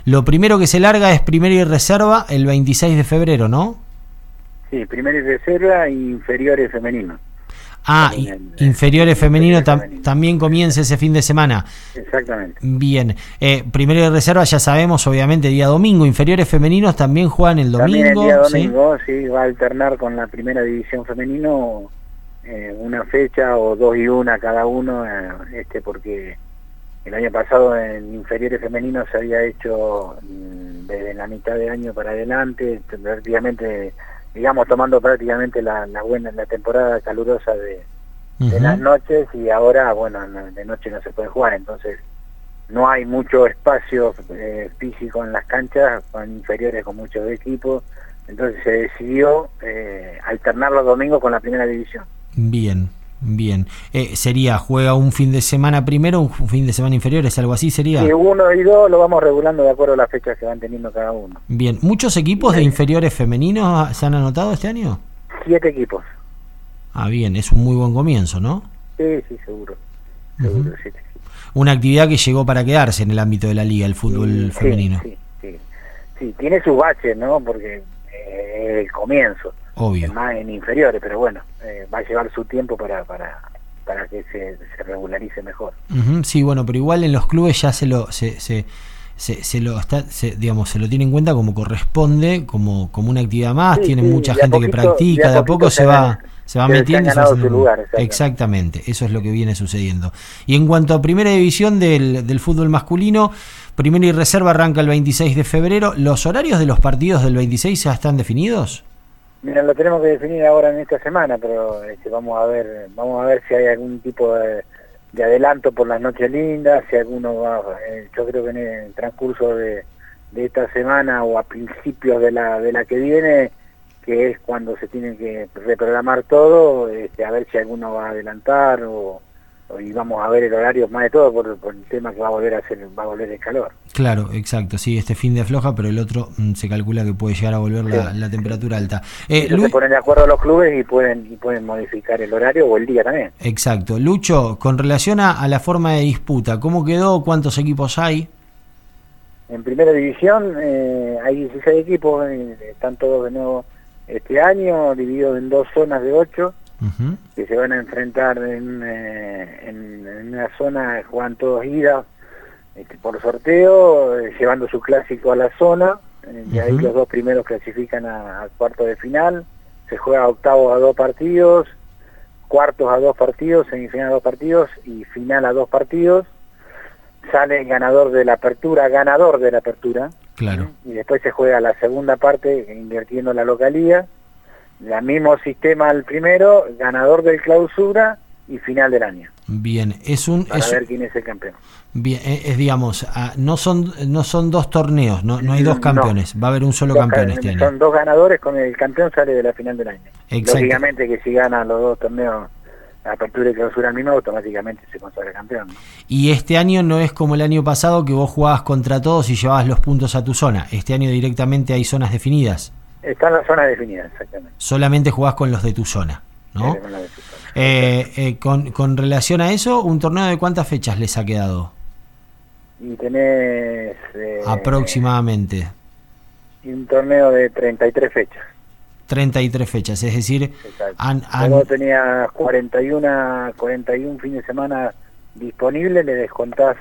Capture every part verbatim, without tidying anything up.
Lo primero que se larga es primero y reserva el veintiséis de febrero, ¿no? Sí, primero y reserva y inferiores femeninos. Ah, y, en, inferiores en, femenino tam, femenino. también comienza ese fin de semana. Exactamente. Bien, eh, primero y reserva ya sabemos, obviamente, día domingo. Inferiores femeninos también juegan el domingo. También el día domingo, sí, sí va a alternar con la primera división femenino eh, una fecha o dos y una cada uno, eh, este porque el año pasado en inferiores femeninos se había hecho mmm, desde la mitad de año para adelante, prácticamente, digamos, tomando prácticamente la, la buena la temporada calurosa de, uh-huh. de las noches, y ahora, bueno, de noche no se puede jugar, entonces no hay mucho espacio eh, físico en las canchas, con inferiores con muchos equipos, entonces se decidió eh, alternar los domingos con la primera división. Bien. Bien, eh, sería, juega un fin de semana primero, un fin de semana inferiores, algo así sería. Sí, uno y dos lo vamos regulando de acuerdo a las fechas que van teniendo cada uno. Bien, ¿muchos equipos de inferiores femeninos se han anotado este año? Siete equipos. Ah, bien, es un muy buen comienzo, ¿no? Sí, sí, seguro. Seguro, uh-huh. siete equipos. Una actividad que llegó para quedarse en el ámbito de la liga, el fútbol sí, femenino. Sí, sí, sí, tiene sus baches, ¿no? Porque eh, es el comienzo. Obvio. Más en inferiores, pero bueno, eh, va a llevar su tiempo para... para para que se, se regularice mejor. Uh-huh, sí, bueno, pero igual en los clubes ya se lo se, se, se, se lo está se, digamos se lo tiene en cuenta como corresponde, como como una actividad más, sí, tiene sí, mucha gente poquito, que practica, de a, de a poco se va se va se metiendo y se va su lugar, exactamente. exactamente, eso es lo que viene sucediendo. Y en cuanto a primera división del, del fútbol masculino, primera y reserva arranca el veintiséis de febrero, ¿los horarios de los partidos del veintiséis ya están definidos? Mira, lo tenemos que definir ahora en esta semana, pero este, vamos a ver vamos a ver si hay algún tipo de, de adelanto por las noches lindas, si alguno va, eh, yo creo que en el transcurso de, de esta semana o a principios de la de la que viene, que es cuando se tiene que reprogramar todo, este, a ver si alguno va a adelantar o, o y vamos a ver el horario, más de todo por, por el tema que va a volver a ser, va a volver el calor. Claro, exacto, sí, este fin de afloja, pero el otro mmm, se calcula que puede llegar a volver sí. la, la temperatura alta. Eh, Luis... Se ponen de acuerdo a los clubes y pueden y pueden modificar el horario o el día también. Exacto. Lucho, con relación a, a la forma de disputa, ¿cómo quedó? ¿Cuántos equipos hay? En primera división eh, hay dieciséis equipos, eh, están todos de nuevo este año, divididos en dos zonas de ocho, uh-huh. que se van a enfrentar en, eh, en, en una zona, juegan todos ida, Este, por sorteo, eh, llevando su clásico a la zona, eh, y uh-huh. ahí los dos primeros clasifican a, a cuartos de final, se juega octavos a dos partidos, cuartos a dos partidos, semifinal a dos partidos y final a dos partidos, sale el ganador de la apertura, ganador de la apertura, claro. ¿sí? Y después se juega la segunda parte invirtiendo la localía, el mismo sistema al primero, ganador del clausura y final del año. Bien, es un para es, ver quién es el campeón. Bien, es digamos, no son no son dos torneos, no no hay dos campeones, no. Va a haber un solo dos campeón ca- este año. Son dos ganadores, con el campeón sale de la final del año. Exacto. Lógicamente que si ganan los dos torneos, la apertura y clausura al mismo, automáticamente se consagra campeón, ¿no? Y este año no es como el año pasado que vos jugabas contra todos y llevabas los puntos a tu zona. Este año directamente hay zonas definidas. Están las zonas definidas, exactamente. Solamente jugás con los de tu zona, ¿no? Sí, con la de tu zona. Eh, eh, con, con relación a eso, ¿un torneo de cuántas fechas les ha quedado? Y tenés... Eh, aproximadamente. Un torneo de treinta y tres fechas. treinta y tres fechas, es decir... Han, han... Luego tenías cuarenta y uno, cuarenta y uno fines de semana disponibles, le descontás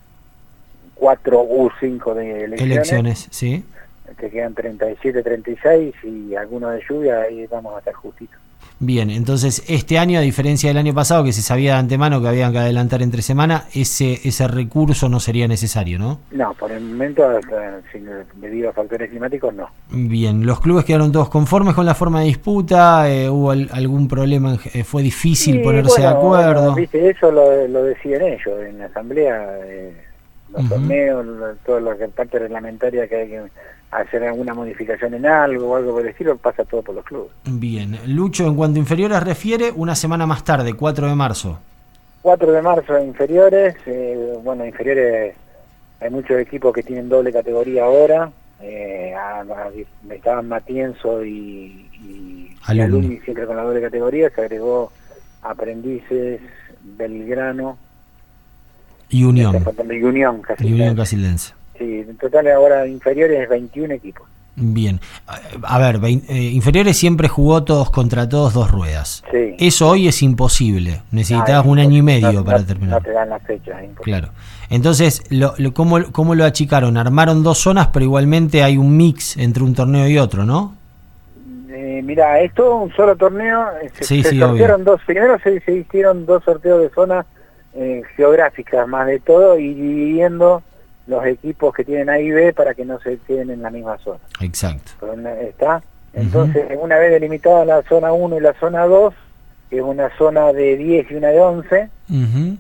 cuatro u cinco de elecciones. Elecciones, sí. Te quedan treinta y siete, treinta y seis y algunos de lluvia, ahí vamos a estar justitos. Bien, entonces este año, a diferencia del año pasado, que se sabía de antemano que habían que adelantar entre semana, ese ese recurso no sería necesario, ¿no? No, por el momento, debido a factores climáticos, no. Bien, ¿los clubes quedaron todos conformes con la forma de disputa? Eh, ¿Hubo al, algún problema? Eh, ¿Fue difícil sí, ponerse bueno, de acuerdo? Bueno, viste, eso lo, lo deciden ellos en la asamblea, eh, los uh-huh. torneos, toda la parte reglamentaria que hay que hacer alguna modificación en algo o algo por el estilo, pasa todo por los clubes. Bien, Lucho, en cuanto a inferiores refiere, una semana más tarde, cuatro de marzo. cuatro de marzo inferiores, eh, bueno, inferiores, hay muchos equipos que tienen doble categoría ahora, eh, a, a, estaban Matienzo y, y, y Alumni siempre con la doble categoría, se agregó Aprendices, Belgrano y Unión. Y Unión, y Unión Casildense. sí, en total ahora inferiores veintiún equipos. Bien, a ver, vein, eh, inferiores siempre jugó todos contra todos dos ruedas. Sí. Eso hoy es imposible, necesitabas no, un año y medio no, para no, terminar. No te dan las fechas, es imposible. Claro. Entonces, lo, lo, ¿cómo, ¿cómo lo achicaron? Armaron dos zonas, pero igualmente hay un mix entre un torneo y otro, ¿no? Eh, mira, esto un solo torneo, se, sí, se sí, sortearon obvio. dos, primero se, se hicieron dos sorteos de zonas eh, geográficas más de todo y dividiendo los equipos que tienen A y B para que no se queden en la misma zona. Exacto. ¿Está? Entonces, uh-huh. una vez delimitada la zona uno y la zona dos, que es una zona de diez y una de once, uh-huh.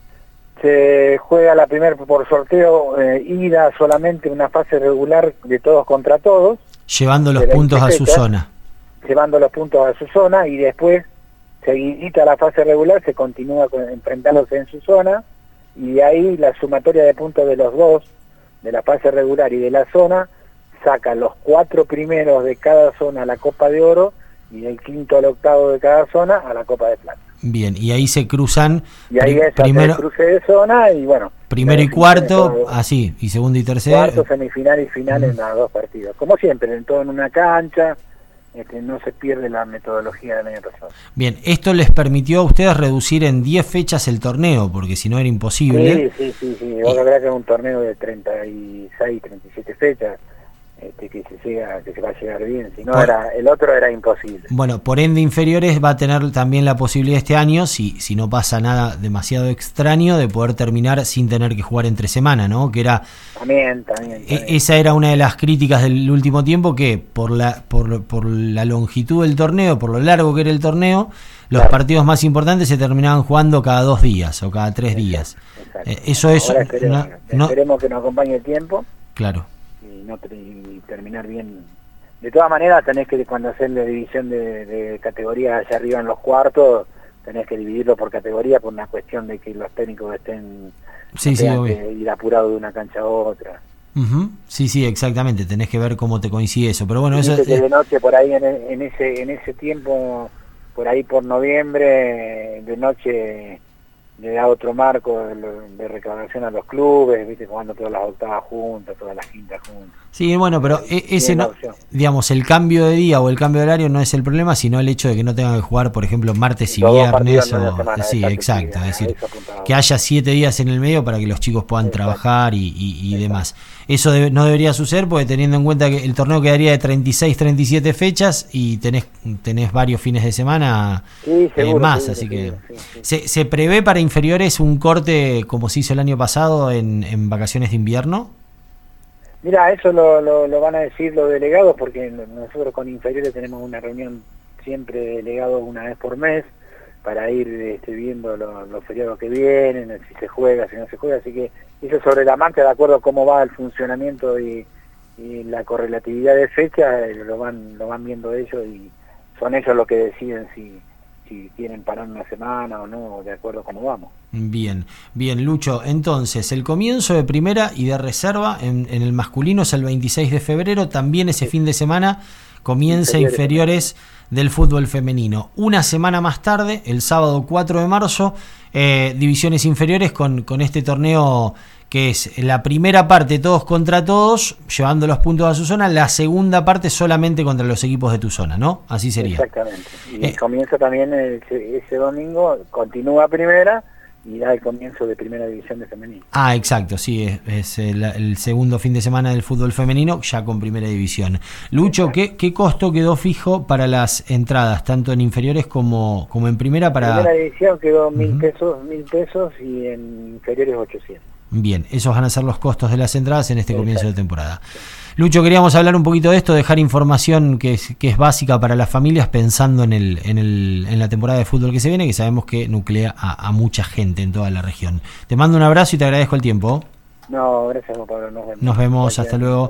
se juega la primera por sorteo, eh, ida solamente una fase regular de todos contra todos. Llevando los puntos a su zona. Llevando los puntos a su zona y después, seguidita la fase regular, se continúa con, enfrentándose en su zona. Y de ahí la sumatoria de puntos de los dos, de la fase regular y de la zona, saca los cuatro primeros de cada zona a la Copa de Oro y del quinto al octavo de cada zona a la Copa de Plata. Bien, y ahí se cruzan... Y ahí es primero, el cruce de zona y bueno... Primero y cuarto, así, ah, y segundo y tercero... Cuarto, semifinal y final uh-huh. en los dos partidos. Como siempre, en todo en una cancha... Este, no se pierde la metodología del año pasado. Bien, esto les permitió a ustedes reducir en diez fechas el torneo, porque si no era imposible. Sí, sí, sí, sí. Vos verás que es un torneo de treinta y seis, treinta y siete fechas, este, que se llega, que se va a llegar bien, si no por, era, el otro era imposible. Bueno, por ende inferiores va a tener también la posibilidad este año, si, si no pasa nada demasiado extraño, de poder terminar sin tener que jugar entre semana, ¿no? Que era... También, también, también. Esa era una de las críticas del último tiempo, que por la por, por la longitud del torneo, por lo largo que era el torneo, los claro. partidos más importantes se terminaban jugando cada dos días o cada tres exacto, días. Exacto. Eh, eso es... Ahora esperemos, no, esperemos no, que nos acompañe el tiempo. Claro. Y, no, y terminar bien. De todas maneras, tenés que, cuando hacer la división de, de categorías allá arriba en los cuartos, tenés que dividirlo por categoría por una cuestión de que los técnicos estén... Sí, sí, obvio. Ir apurado de una cancha a otra. Uh-huh. Sí, sí, exactamente. Tenés que ver cómo te coincide eso. Pero bueno, eso es de noche por ahí en, en ese en ese tiempo, por ahí por noviembre, de noche le da otro marco de, de recaudación a los clubes, viste, jugando todas las octavas juntas, todas las quintas juntas. Sí, bueno, pero ese no, digamos, el cambio de día o el cambio de horario no es el problema, sino el hecho de que no tengan que jugar, por ejemplo, martes y viernes o semana, sí, exacto, es decir, que haya siete días en el medio para que los chicos puedan exacto. trabajar y, y, y demás. Eso debe, no debería suceder, porque teniendo en cuenta que el torneo quedaría de treinta y seis, treinta y siete fechas y tenés tenés varios fines de semana sí, seguro, eh, más, seguro, así seguro, que sí, sí. ¿Se, ¿se prevé para inferiores un corte como se hizo el año pasado en, en vacaciones de invierno? Mira, eso lo, lo, lo van a decir los delegados, porque nosotros con inferiores tenemos una reunión siempre de delegados una vez por mes para ir este, viendo los, los feriados que vienen, si se juega, si no se juega, así que eso sobre la marcha, de acuerdo a cómo va el funcionamiento y, y la correlatividad de fecha, lo van lo van viendo ellos y son ellos los que deciden si si quieren parar una semana o no, de acuerdo a cómo vamos. Bien, bien, Lucho. Entonces, el comienzo de primera y de reserva en, en el masculino es el veintiséis de febrero, también ese sí. fin de semana comienza inferiores. inferiores del fútbol femenino. Una semana más tarde, el sábado cuatro de marzo, eh, divisiones inferiores con, con este torneo que es la primera parte todos contra todos, llevando los puntos a su zona, la segunda parte solamente contra los equipos de tu zona, ¿no? Así sería. Exactamente. Y eh, comienza también el, ese domingo, continúa primera y da el comienzo de primera división de femenino. Ah, exacto, sí, es, es el, el segundo fin de semana del fútbol femenino, ya con primera división. Lucho, ¿qué, ¿qué costo quedó fijo para las entradas, tanto en inferiores como, como en primera? Para primera división quedó mil uh-huh. pesos, mil pesos y en inferiores ochocientos. Bien, esos van a ser los costos de las entradas en este sí, comienzo exacto. de temporada. Lucho, queríamos hablar un poquito de esto, dejar información que es, que es básica para las familias pensando en el, en el en la temporada de fútbol que se viene, que sabemos que nuclea a, a mucha gente en toda la región. Te mando un abrazo y te agradezco el tiempo. No, gracias, Pablo. Nos vemos. Nos vemos, hasta luego.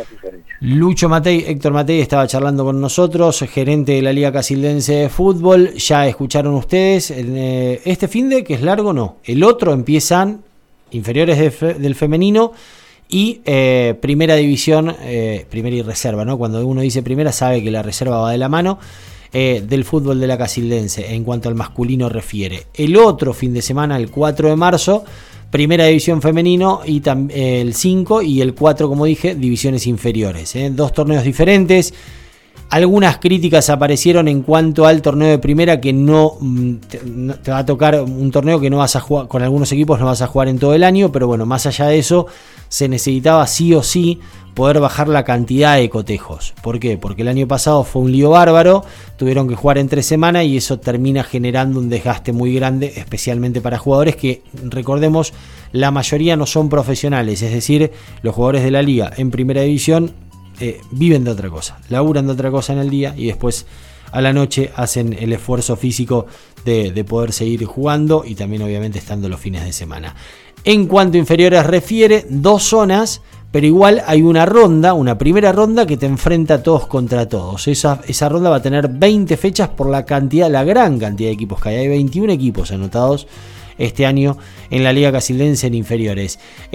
Lucho Matei, Héctor Matei estaba charlando con nosotros, gerente de la Liga Casildense de Fútbol. Ya escucharon ustedes, eh, este finde, que es largo, no. El otro empiezan inferiores de fe, del femenino y eh, primera división, eh, primera y reserva, ¿no? Cuando uno dice primera sabe que la reserva va de la mano eh, del fútbol de la Casildense en cuanto al masculino refiere. El otro fin de semana, el cuatro de marzo, Primera División Femenino y tam, eh, el cinco y el cuatro, como dije, divisiones inferiores. ¿eh? Dos torneos diferentes. Algunas críticas aparecieron en cuanto al torneo de primera, que no te, no te va a tocar un torneo que no vas a jugar, con algunos equipos no vas a jugar en todo el año, pero bueno, más allá de eso, se necesitaba sí o sí poder bajar la cantidad de cotejos. ¿Por qué? Porque el año pasado fue un lío bárbaro, tuvieron que jugar en tres semanas y eso termina generando un desgaste muy grande, especialmente para jugadores que, recordemos, la mayoría no son profesionales, es decir, los jugadores de la liga en primera división Eh, viven de otra cosa, laburan de otra cosa en el día y después a la noche hacen el esfuerzo físico de, de poder seguir jugando y también obviamente estando los fines de semana. En cuanto a inferiores refiere, dos zonas, pero igual hay una ronda, una primera ronda que te enfrenta todos contra todos. Esa, esa ronda va a tener veinte fechas por la cantidad, la gran cantidad de equipos que hay. Hay veintiún equipos anotados este año en la Liga Casildense en inferiores.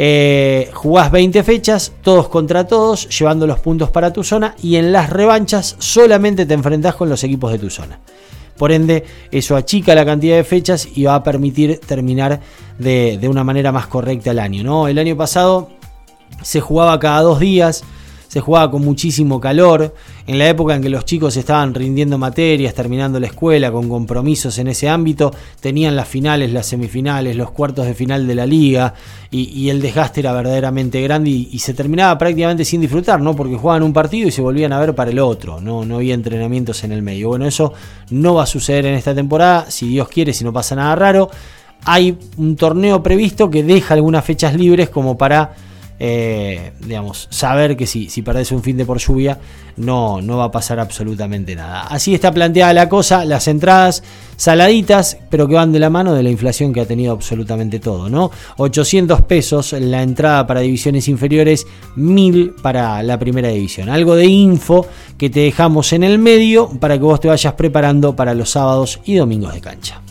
Eh, jugás veinte fechas, todos contra todos, llevando los puntos para tu zona, y en las revanchas solamente te enfrentás con los equipos de tu zona. Por ende, eso achica la cantidad de fechas y va a permitir terminar de, de una manera más correcta el año, ¿no? El año pasado se jugaba cada dos días, se jugaba con muchísimo calor, en la época en que los chicos estaban rindiendo materias, terminando la escuela, con compromisos en ese ámbito, tenían las finales, las semifinales, los cuartos de final de la liga, y, y el desgaste era verdaderamente grande y, y se terminaba prácticamente sin disfrutar, ¿no? Porque jugaban un partido y se volvían a ver para el otro, no, no había entrenamientos en el medio. Bueno, eso no va a suceder en esta temporada, si Dios quiere, si no pasa nada raro. Hay un torneo previsto que deja algunas fechas libres como para Eh, digamos, saber que si, si perdés un fin de por lluvia no, no va a pasar absolutamente nada. Así está planteada la cosa, las entradas saladitas, pero que van de la mano de la inflación que ha tenido absolutamente todo, ¿no? ochocientos pesos la entrada para divisiones inferiores, mil para la primera división. Algo de info que te dejamos en el medio para que vos te vayas preparando para los sábados y domingos de cancha.